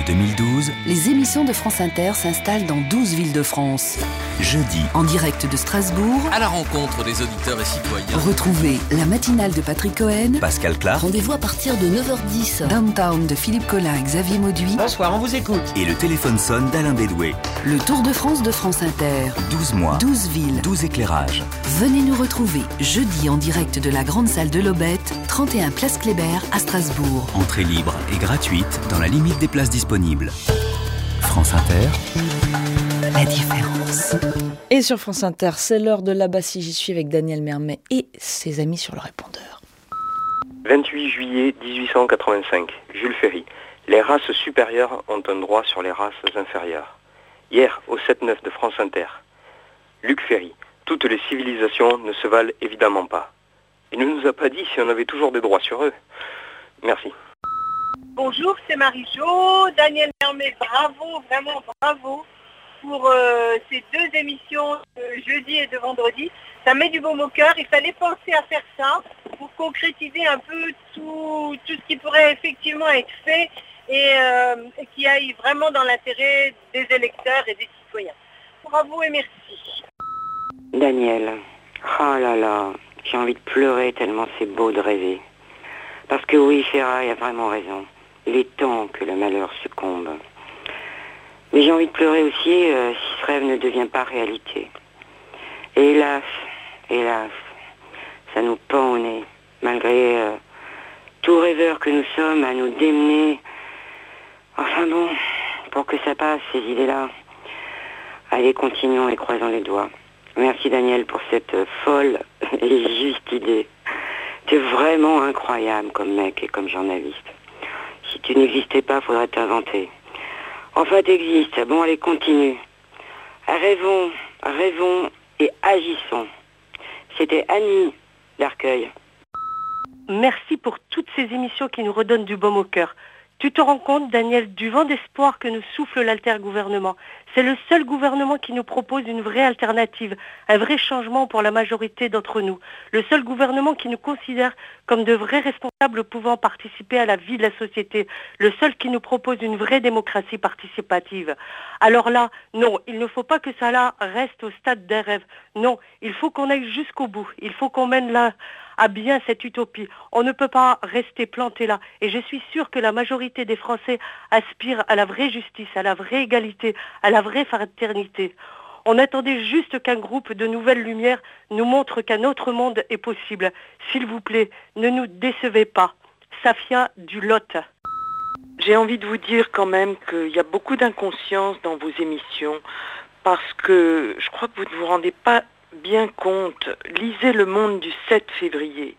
2012, les émissions de France Inter s'installent dans 12 villes de France. jeudi, En direct de Strasbourg, à la rencontre des auditeurs et citoyens. retrouvez la matinale de Patrick Cohen. Pascal Clark Rendez-vous à partir de 9h10. Downtown de Philippe Collin et Xavier Mauduit. Bonsoir, on vous écoute. et le téléphone sonne d'Alain Bédoué. Le Tour de France de France Inter. 12 mois, 12 villes. 12 éclairages. Venez nous retrouver jeudi en direct de la grande salle de l'Aubette, 31 Place Kléber à Strasbourg. Entrée libre et gratuite dans la limite des places disponibles. France Inter, La différence. Et sur France Inter, c'est l'heure de là-bas si j'y suis avec Daniel Mermet et ses amis sur le répondeur. 28 juillet 1885, Jules Ferry. Les races supérieures ont un droit sur les races inférieures. Hier, au 7-9 de France Inter. Luc Ferry. Toutes les civilisations ne se valent évidemment pas. Il ne nous a pas dit si on avait toujours des droits sur eux. Merci. Bonjour, c'est Marie-Jo. Daniel Mermet, bravo, vraiment bravo pour ces deux émissions de jeudi et de vendredi. Ça met du baume au cœur. Il fallait penser à faire ça pour concrétiser un peu tout ce qui pourrait effectivement être fait et qui aille vraiment dans l'intérêt des électeurs et des citoyens. Bravo et merci. Daniel, oh là là, j'ai envie de pleurer tellement c'est beau de rêver. Parce que oui, Ferraille a vraiment raison. Il est temps que le malheur succombe. Mais j'ai envie de pleurer aussi si ce rêve ne devient pas réalité. Et hélas, ça nous pend au nez, malgré tout rêveur que nous sommes à nous démener. Enfin bon, pour que ça passe, ces idées-là. Allez, continuons et croisons les doigts. Merci Daniel pour cette folle et juste idée. T'es vraiment incroyable comme mec et comme journaliste. Si tu n'existais pas, faudrait t'inventer. Enfin, t'existes. Bon, allez, continue. Rêvons et agissons. C'était Annie d'Arcueil. Merci pour toutes ces émissions qui nous redonnent du baume au cœur. Tu te rends compte, Daniel, du vent d'espoir que nous souffle l'altergouvernement. C'est le seul gouvernement qui nous propose une vraie alternative, un vrai changement pour la majorité d'entre nous. Le seul gouvernement qui nous considère comme de vrais responsables pouvant participer à la vie de la société. Le seul qui nous propose une vraie démocratie participative. Alors là, non, il ne faut pas que ça là reste au stade des rêves. Non, il faut qu'on aille jusqu'au bout. Il faut qu'on mène là à bien cette utopie. On ne peut pas rester planté là. Et je suis sûre que la majorité des Français aspirent à la vraie justice, à la vraie égalité, à la vraie fraternité. On attendait juste qu'un groupe de nouvelles lumières nous montre qu'un autre monde est possible. S'il vous plaît, ne nous décevez pas. Safia du Lot. J'ai envie de vous dire quand même qu'il y a beaucoup d'inconscience dans vos émissions parce que je crois que vous ne vous rendez pas bien compte. Lisez Le Monde du 7 février.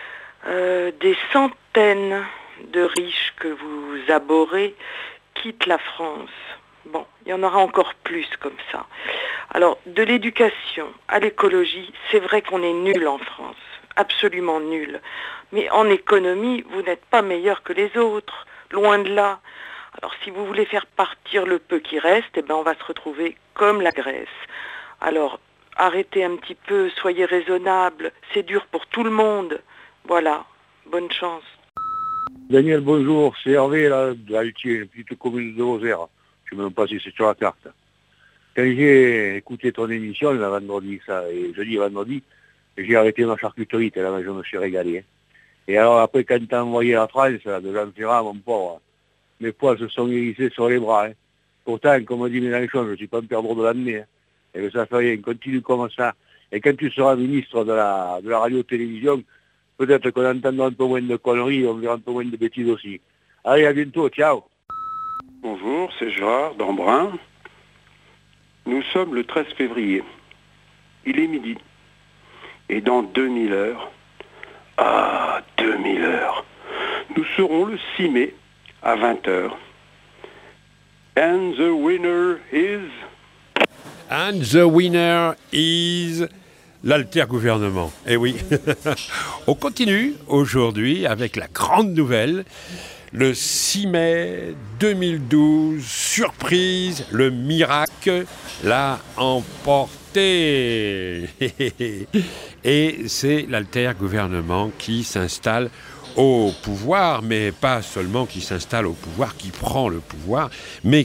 Des centaines de riches que vous abhorrez quittent la France. Bon, il y en aura encore plus comme ça. Alors, de l'éducation à l'écologie, c'est vrai qu'on est nul en France, absolument nul. Mais en économie, vous n'êtes pas meilleur que les autres, loin de là. Alors, si vous voulez faire partir le peu qui reste, eh ben, on va se retrouver comme la Grèce. Alors, arrêtez un petit peu, soyez raisonnable, c'est dur pour tout le monde. Voilà, bonne chance. Daniel, bonjour, c'est Hervé, là, de Altier, une petite commune de Lozère. Je ne sais même pas si c'est sur la carte. Quand j'ai écouté ton émission, le vendredi, et jeudi et vendredi, j'ai arrêté ma charcuterie, tellement je me suis régalé. Et alors après, quand t'as envoyé la France, de Jean Ferrat, mon pauvre, mes poils se sont hérissés sur les bras. Pourtant, comme dit Mélenchon, je ne suis pas un perdreau de l'année. Et que ça fait rien, continue comme ça. Et quand tu seras ministre de la radio-télévision, peut-être qu'on entendra un peu moins de conneries, on verra un peu moins de bêtises aussi. Allez, à bientôt, ciao. Bonjour, c'est Gérard d'Embrun. Nous sommes le 13 février. Il est midi. Et dans 2000 heures, 2000 heures, nous serons le 6 mai à 20h. And the winner is... And the winner is l'altergouvernement. Eh oui. On continue aujourd'hui avec la grande nouvelle. Le 6 mai 2012, surprise, le miracle l'a emporté. Et c'est l'altergouvernement qui s'installe au pouvoir, mais pas seulement qui s'installe au pouvoir, qui prend le pouvoir, mais